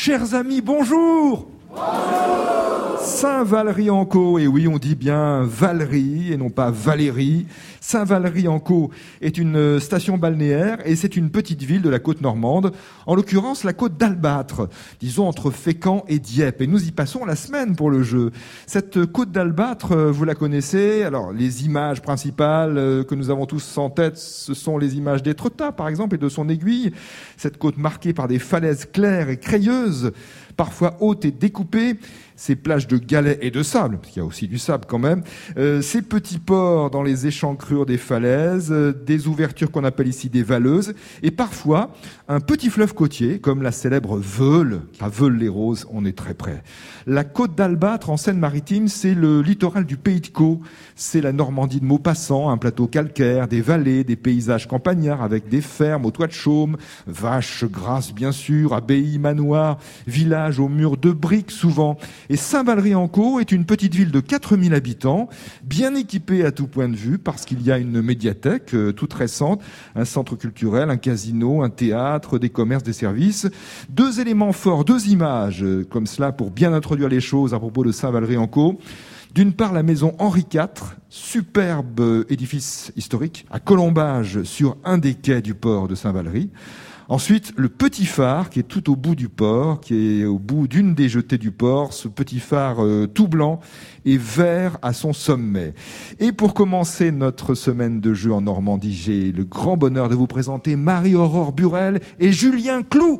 Chers amis, bonjour. Saint-Valery-en-Caux, et oui, on dit bien Valery et non pas Valérie. Saint-Valery-en-Caux est une station balnéaire et c'est une petite ville de la côte normande, en l'occurrence la côte d'Albâtre, disons entre Fécamp et Dieppe. Et nous y passons la semaine pour le jeu. Cette côte d'Albâtre, vous la connaissez. Alors, les images principales que nous avons tous en tête, ce sont les images d'Étretat, par exemple, et de son aiguille. Cette côte marquée par des falaises claires et crayeuses, parfois hautes et découpées, ces plages de galets et de sable, parce qu'il y a aussi du sable quand même, ces petits ports dans les échancrures des falaises, des ouvertures qu'on appelle ici des valeuses, et parfois un petit fleuve côtier, comme la célèbre Veule. À Veule-les-Roses, on est très près. La côte d'Albâtre en Seine-Maritime, c'est le littoral du Pays de Caux. C'est la Normandie de Maupassant, un plateau calcaire, des vallées, des paysages campagnards avec des fermes au toit de chaume, vaches grasses bien sûr, abbayes, manoirs, villages aux murs de briques souvent. Et Saint-Valery-en-Caux est une petite ville de 4000 habitants, bien équipée à tout point de vue, parce qu'il y a une médiathèque toute récente, un centre culturel, un casino, un théâtre, des commerces, des services. Deux éléments forts, deux images, comme cela pour bien introduire les choses à propos de Saint-Valery-en-Caux. D'une part, la maison Henri IV, superbe édifice historique, à colombage sur un des quais du port de Saint-Valery. Ensuite, le petit phare qui est tout au bout du port, qui est au bout d'une des jetées du port, ce petit phare tout blanc et vert à son sommet. Et pour commencer notre semaine de jeu en Normandie, j'ai le grand bonheur de vous présenter Marie-Aurore Burel et Julien Cloux.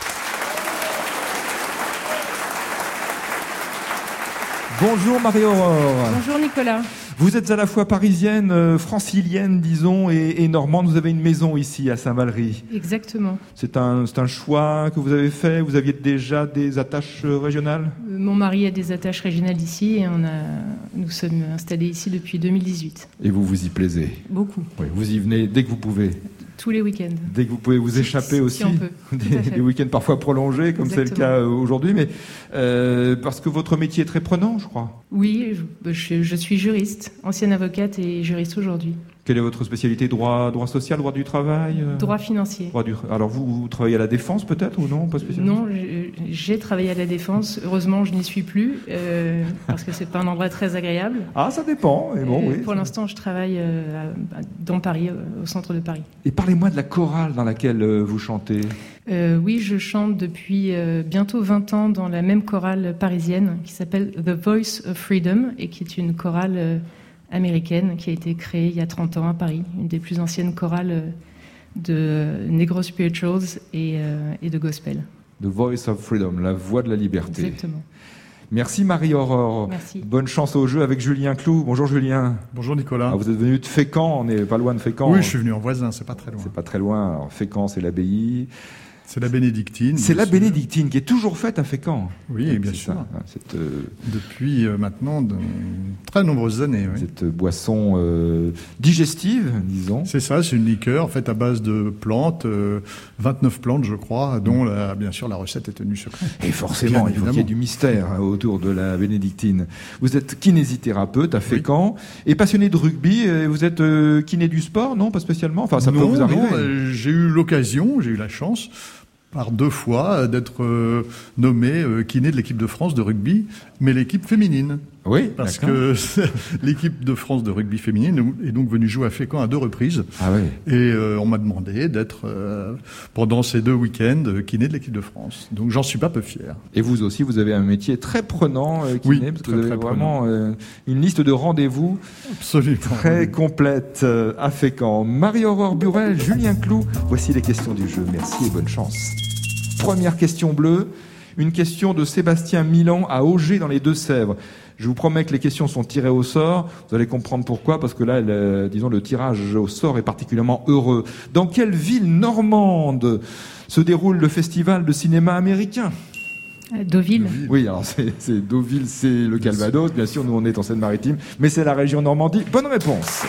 Bonjour Marie-Aurore. Bonjour Nicolas. Vous êtes à la fois parisienne, francilienne, disons, et normande. Vous avez une maison ici à Saint-Valery. Exactement. C'est un choix que vous avez fait. Vous aviez déjà des attaches régionales ? Mon mari a des attaches régionales ici et nous sommes installés ici depuis 2018. Et vous vous y plaisez ? Beaucoup. Oui, vous y venez dès que vous pouvez. Tous les week-ends. Dès que vous pouvez vous échapper aussi. Si on peut. Des week-ends parfois prolongés, comme c'est le cas aujourd'hui, mais parce que votre métier est très prenant, je crois. Oui, je suis juriste, ancienne avocate et juriste aujourd'hui. Quelle est votre spécialité ? Droit social, droit du travail ? Droit financier. Alors vous travaillez à la Défense peut-être ou non ? Pas spécialement. Non, j'ai travaillé à la Défense. Heureusement, je n'y suis plus parce que c'est pas un endroit très agréable. Ah, ça dépend. Mais bon, oui. Pour l'instant, je travaille dans Paris, au centre de Paris. Et parlez-moi de la chorale dans laquelle vous chantez. Oui, je chante depuis bientôt 20 ans dans la même chorale parisienne qui s'appelle The Voice of Freedom et qui est une chorale américaine qui a été créée il y a 30 ans à Paris, une des plus anciennes chorales de Negro Spirituals et de Gospel. The Voice of Freedom, la voix de la liberté. Exactement. Merci Marie-Aurore. Merci. Bonne chance au jeu avec Julien Cloux. Bonjour Julien. Bonjour Nicolas. Vous êtes venu de Fécamp, on n'est pas loin de Fécamp. Oui, je suis venu en voisin, c'est pas très loin. C'est pas très loin. Alors, Fécamp, c'est l'abbaye. C'est la bénédictine. C'est la bénédictine qui est toujours faite à Fécamp. Oui, bien sûr. Depuis maintenant de très nombreuses années. Oui. Cette boisson digestive, disons. C'est ça, c'est une liqueur faite à base de plantes, 29 plantes je crois, dont bien sûr la recette est tenue secrète. Et forcément, il faut qu'il y ait du mystère autour de la bénédictine. Vous êtes kinésithérapeute à Fécamp et passionné de rugby. Vous êtes kiné du sport, non ? Pas spécialement. Enfin, ça peut vous arriver. Non, j'ai eu l'occasion, j'ai eu la chance par 2 fois d'être nommé kiné de l'équipe de France de rugby, mais l'équipe féminine. Oui, parce que l'équipe de France de rugby féminine est donc venue jouer à Fécamp à 2 reprises. Ah oui. Et on m'a demandé d'être, pendant ces 2 week-ends, kiné de l'équipe de France. Donc j'en suis pas peu fier. Et vous aussi, vous avez un métier très prenant, kiné, parce que vous avez vraiment une liste de rendez-vous très complète à Fécamp. Marie-Aurore Burel, Julien Cloux, voici les questions du jeu. Merci et bonne chance. Première question bleue, une question de Sébastien Milan à Auger dans les Deux-Sèvres. Je vous promets que les questions sont tirées au sort. Vous allez comprendre pourquoi, parce que là, disons, le tirage au sort est particulièrement heureux. Dans quelle ville normande se déroule le festival de cinéma américain ? Deauville. Oui, alors c'est Deauville, c'est le Calvados. Bien sûr, nous on est en Seine-Maritime, mais c'est la région Normandie. Bonne réponse.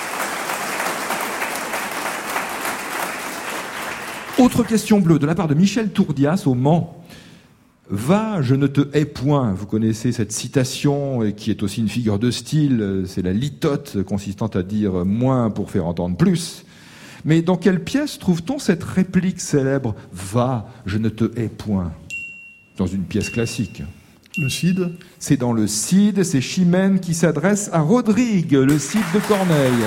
Autre question bleue de la part de Michel Tourdias au Mans. Va, je ne te hais point. Vous connaissez cette citation qui est aussi une figure de style. C'est la litote consistant à dire moins pour faire entendre plus. Mais dans quelle pièce trouve-t-on cette réplique célèbre ? Va, je ne te hais point. Dans une pièce classique. Le Cid. C'est dans le Cid, c'est Chimène qui s'adresse à Rodrigue, le Cid de Corneille.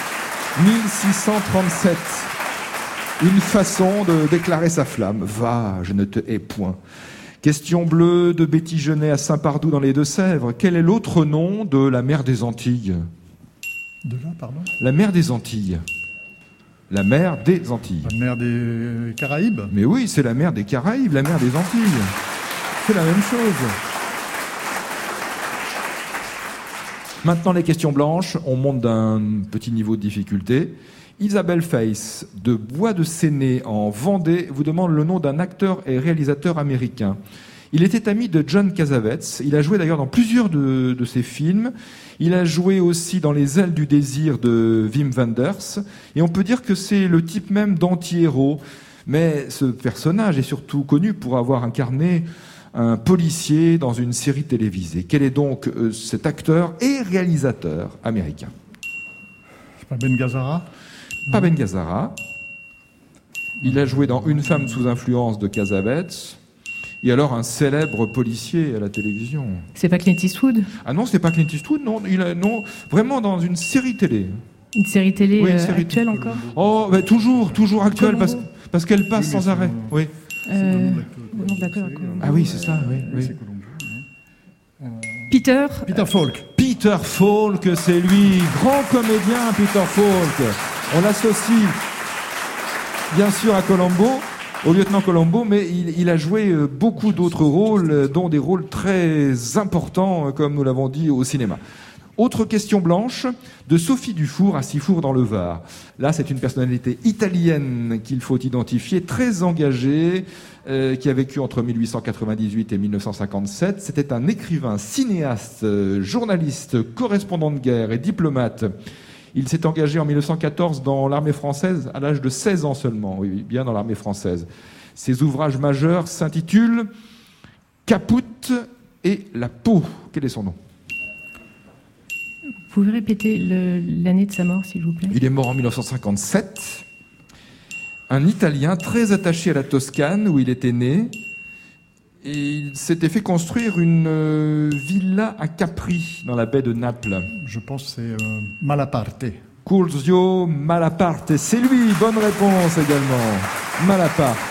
1637. Une façon de déclarer sa flamme. Va, je ne te hais point. Question bleue de Betty Genet à Saint-Pardoux dans les Deux-Sèvres. Quel est l'autre nom de la mer des Antilles? De là, pardon? La mer des Antilles. La mer des Antilles. La mer des Caraïbes? Mais oui, c'est la mer des Caraïbes, la mer des Antilles. C'est la même chose. Maintenant, les questions blanches. On monte d'un petit niveau de difficulté. Isabelle Face, de Bois de Séné, en Vendée, vous demande le nom d'un acteur et réalisateur américain. Il était ami de John Cassavetes. Il a joué d'ailleurs dans plusieurs de ses films. Il a joué aussi dans Les ailes du désir de Wim Wenders. Et on peut dire que c'est le type même d'anti-héros. Mais ce personnage est surtout connu pour avoir incarné un policier dans une série télévisée. Quel est donc cet acteur et réalisateur américain? C'est pas Ben Gazzara? Pas Ben Gazzara. Il a joué dans Une femme sous influence de Cassavetes. Et alors un célèbre policier à la télévision. C'est pas Clint Eastwood? Ah non, c'est pas Clint Eastwood, non. Non, vraiment dans une série télé. Une série télé Oui, une série actuelle encore? Oh, bah, toujours actuelle, parce qu'elle passe sans arrêt. Oui. Non, d'accord. Ah oui, c'est ça, oui. C'est Colombo. Peter Falk. Peter Falk, c'est lui, grand comédien, Peter Falk. On l'associe bien sûr à Colombo, au lieutenant Colombo, mais il a joué beaucoup d'autres rôles, dont des rôles très importants, comme nous l'avons dit, au cinéma. Autre question blanche de Sophie Dufour à Sifour dans le Var. Là, c'est une personnalité italienne qu'il faut identifier, très engagée, qui a vécu entre 1898 et 1957. C'était un écrivain, cinéaste, journaliste, correspondant de guerre et diplomate. Il s'est engagé en 1914 dans l'armée française à l'âge de 16 ans seulement. Oui, bien dans l'armée française. Ses ouvrages majeurs s'intitulent Caput et la peau. Quel est son nom? Vous pouvez répéter l'année de sa mort, s'il vous plaît? Il est mort en 1957. Un Italien très attaché à la Toscane, où il était né. Et il s'était fait construire une villa à Capri, dans la baie de Naples. Je pense que c'est Malaparte. Curzio Malaparte. C'est lui, bonne réponse également. Malaparte.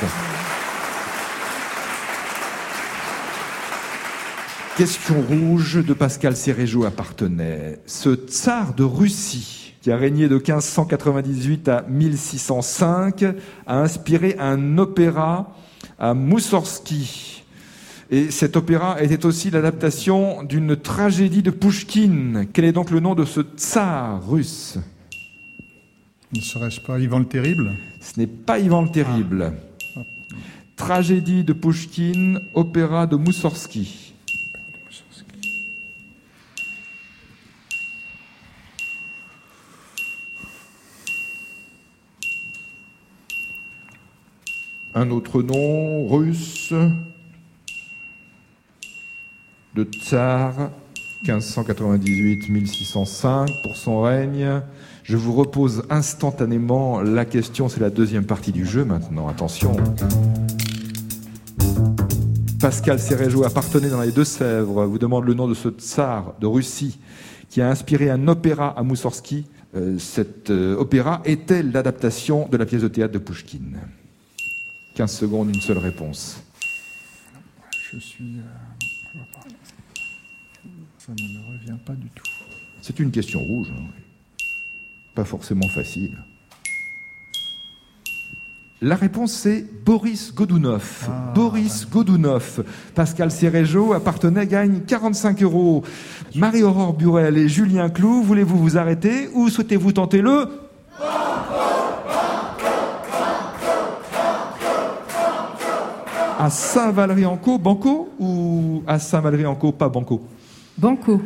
Question rouge de Pascal Sérégeau appartenait. Ce tsar de Russie, qui a régné de 1598 à 1605, a inspiré un opéra à Moussorski. Et cet opéra était aussi l'adaptation d'une tragédie de Pouchkine. Quel est donc le nom de ce tsar russe? Ne serait-ce pas Ivan le Terrible? Ce n'est pas Ivan le Terrible. Tragédie de Pouchkine, opéra de Moussorski. Un autre nom russe de tsar, 1598-1605 pour son règne. Je vous repose instantanément la question, c'est la deuxième partie du jeu maintenant, attention. Pascal Sérégeau appartenait dans les Deux-Sèvres, vous demande le nom de ce tsar de Russie qui a inspiré un opéra à Moussorski. Cet opéra était l'adaptation de la pièce de théâtre de Pouchkine. 15 secondes, une seule réponse. Je suis... Ça ne me revient pas du tout. C'est une question rouge, hein. Pas forcément facile. La réponse c'est Boris Godunov. Boris Godunov. Pascal Sérégeau appartenait, gagne 45 €. Marie-Aurore Burel et Julien Cloux, voulez-vous vous arrêter ou souhaitez-vous tenter le... À Saint-Valery-en-Caux, banco, ou à Saint-Valery-en-Caux, pas banco? Banco.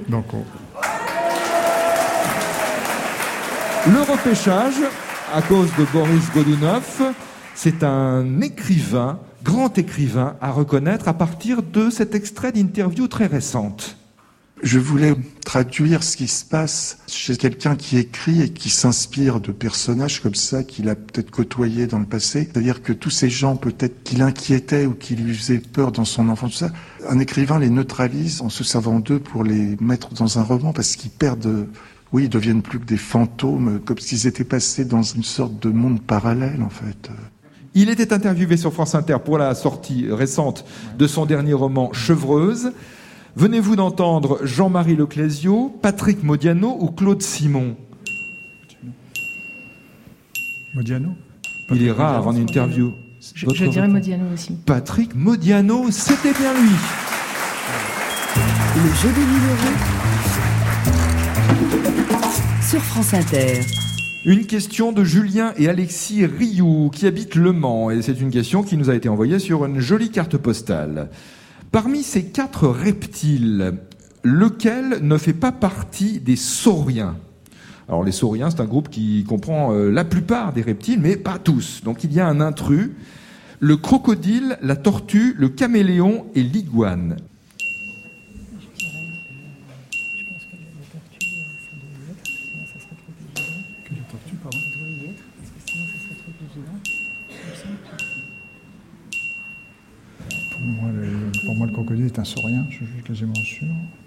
Le repêchage, à cause de Boris Godunov, c'est un écrivain, grand écrivain, à reconnaître à partir de cet extrait d'interview très récente. Je voulais traduire ce qui se passe chez quelqu'un qui écrit et qui s'inspire de personnages comme ça qu'il a peut-être côtoyés dans le passé. C'est-à-dire que tous ces gens peut-être qui l'inquiétaient ou qui lui faisaient peur dans son enfance, tout ça, un écrivain les neutralise en se servant d'eux pour les mettre dans un roman parce qu'ils perdent... Oui, ils deviennent plus que des fantômes, comme s'ils étaient passés dans une sorte de monde parallèle, en fait. Il était interviewé sur France Inter pour la sortie récente de son dernier roman Chevreuse. Venez-vous d'entendre Jean-Marie Leclésio, Patrick Modiano ou Claude Simon? Modiano. Il est rare en interview. Je dirais Modiano aussi. Patrick Modiano, c'était bien lui. Le jeu des numéros sur France Inter. Une question de Julien et Alexis Rioux qui habitent Le Mans. Et c'est une question qui nous a été envoyée sur une jolie carte postale. Parmi ces 4 reptiles, lequel ne fait pas partie des sauriens? Alors les sauriens, c'est un groupe qui comprend la plupart des reptiles, mais pas tous. Donc il y a un intrus. Le crocodile, la tortue, le caméléon et l'iguane. Pour moi, le crocodile est un saurien, je suis quasiment sûr.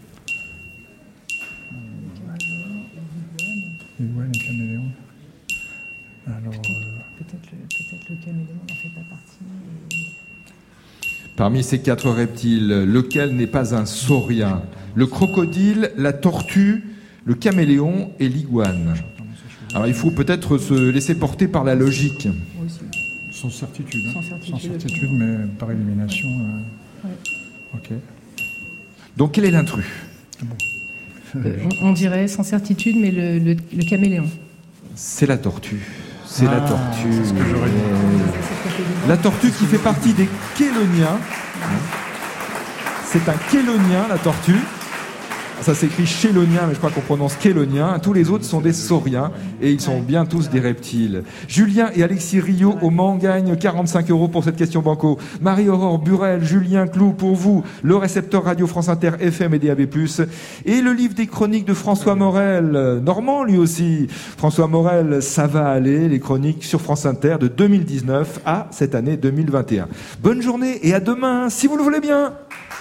L'iguane et le caméléon. Alors, peut-être le caméléon n'en fait pas partie. Parmi ces 4 reptiles, lequel n'est pas un saurien? Le crocodile, la tortue, le caméléon et l'iguane. Alors il faut peut-être se laisser porter par la logique. Sans certitude. Sans certitude, mais par élimination. Ouais. Ok. Donc quel est l'intrus? On dirait sans certitude, mais le caméléon. C'est la tortue. C'est la tortue. C'est ce que j'aurais dit. La tortue qui fait partie des chéloniens. C'est un chélonien, la tortue. Ça s'écrit chélonien, mais je crois qu'on prononce chélonien. Tous les autres sont des sauriens et ils sont bien tous des reptiles. Julien et Alexis Rio au Mans gagnent 45 € pour cette question banco. Marie-Aurore Burel, Julien Clou pour vous, le récepteur radio France Inter FM et DAB+. Et le livre des chroniques de François Morel, normand lui aussi. François Morel, ça va aller, les chroniques sur France Inter de 2019 à cette année 2021. Bonne journée et à demain, si vous le voulez bien.